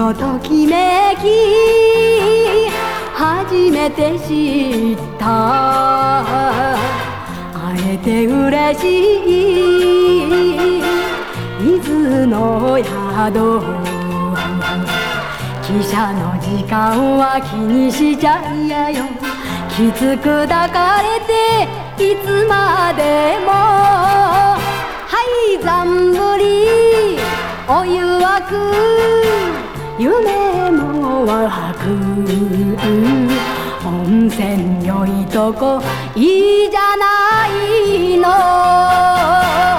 のときめき初めて知った会えて嬉しい伊豆の宿汽車の時間は気にしちゃいやよきつく抱かれていつまでもはいざんぶりお湯沸く夢も湧く温泉良いとこいいじゃないの